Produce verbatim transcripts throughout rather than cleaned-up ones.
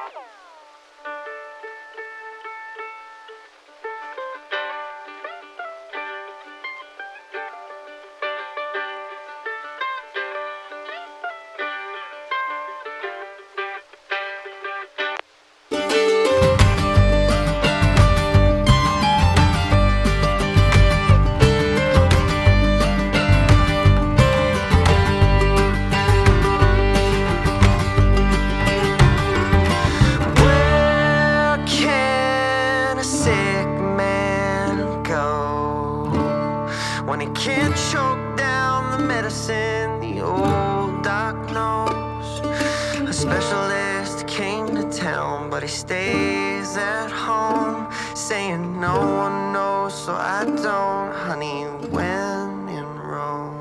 When he can't choke down the medicine the old doc knows. A specialist came to town, but he stays at home, saying no one knows, so I don't, honey, when in Rome.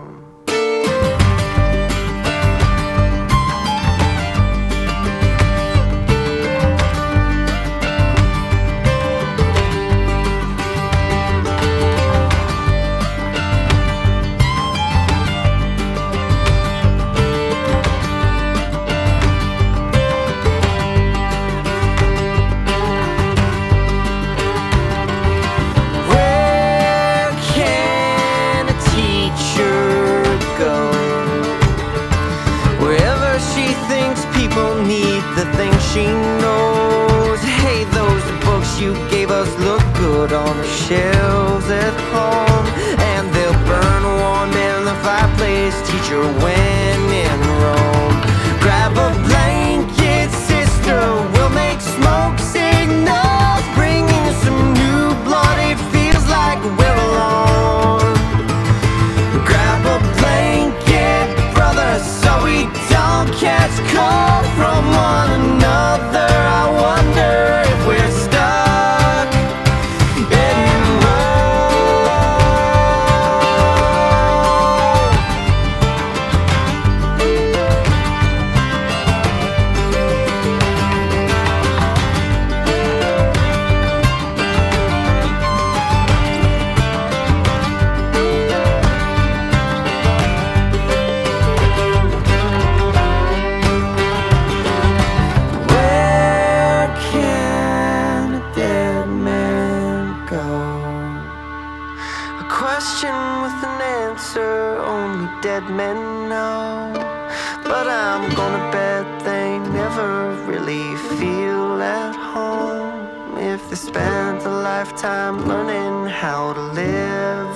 The things she knows. Hey, those books you gave us look good on the shelves at home, and they'll burn warm in the fireplace. Teacher, when in Rome, grab a blanket, sister, we'll make smoke signals, bringing some new blood. It feels like we're alone. Grab a blanket, brother, so we don't catch cold from one another. I wonder if we're stuck in question with an answer only dead men know. But I'm gonna bet they never really feel at home if they spent a lifetime learning how to live